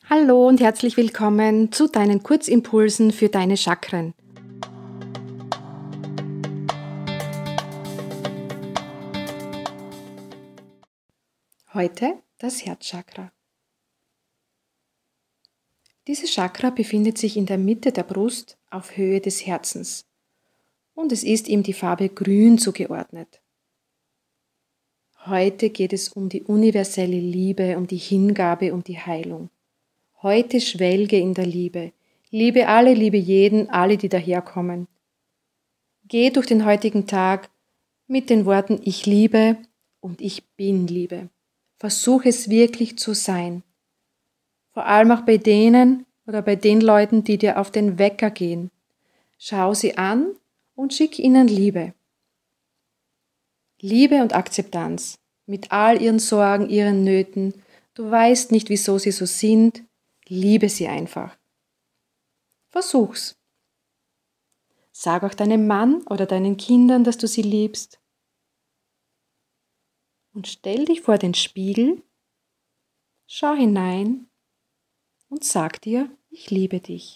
Hallo und herzlich willkommen zu deinen Kurzimpulsen für deine Chakren. Heute das Herzchakra. Dieses Chakra befindet sich in der Mitte der Brust auf Höhe des Herzens und es ist ihm die Farbe Grün zugeordnet. Heute geht es um die universelle Liebe, um die Hingabe, um die Heilung. Heute schwelge in der Liebe. Liebe alle, liebe jeden, alle, die daherkommen. Geh durch den heutigen Tag mit den Worten Ich liebe und ich bin Liebe. Versuch es wirklich zu sein. Vor allem auch bei denen oder bei den Leuten, die dir auf den Wecker gehen. Schau sie an und schick ihnen Liebe. Liebe und Akzeptanz mit all ihren Sorgen, ihren Nöten. Du weißt nicht, wieso sie so sind. Liebe sie einfach. Versuch's. Sag auch deinem Mann oder deinen Kindern, dass du sie liebst. Und stell dich vor den Spiegel, schau hinein und sag dir, ich liebe dich.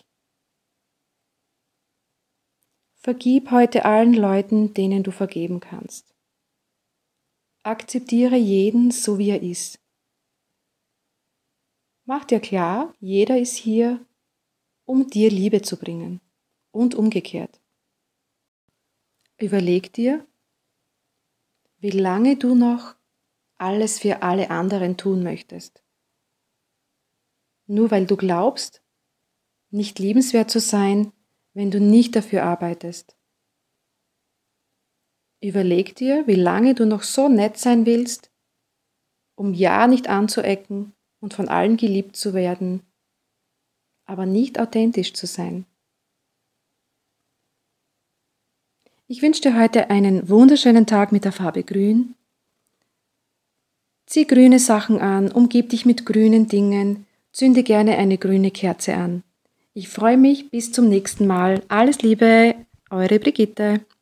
Vergib heute allen Leuten, denen du vergeben kannst. Akzeptiere jeden, so wie er ist. Mach dir klar, jeder ist hier, um dir Liebe zu bringen und umgekehrt. Überleg dir, wie lange du noch alles für alle anderen tun möchtest. Nur weil du glaubst, nicht liebenswert zu sein, wenn du nicht dafür arbeitest. Überleg dir, wie lange du noch so nett sein willst, um ja nicht anzuecken und von allen geliebt zu werden, aber nicht authentisch zu sein. Ich wünsche dir heute einen wunderschönen Tag mit der Farbe Grün. Zieh grüne Sachen an, umgib dich mit grünen Dingen, zünde gerne eine grüne Kerze an. Ich freue mich, bis zum nächsten Mal. Alles Liebe, eure Brigitte.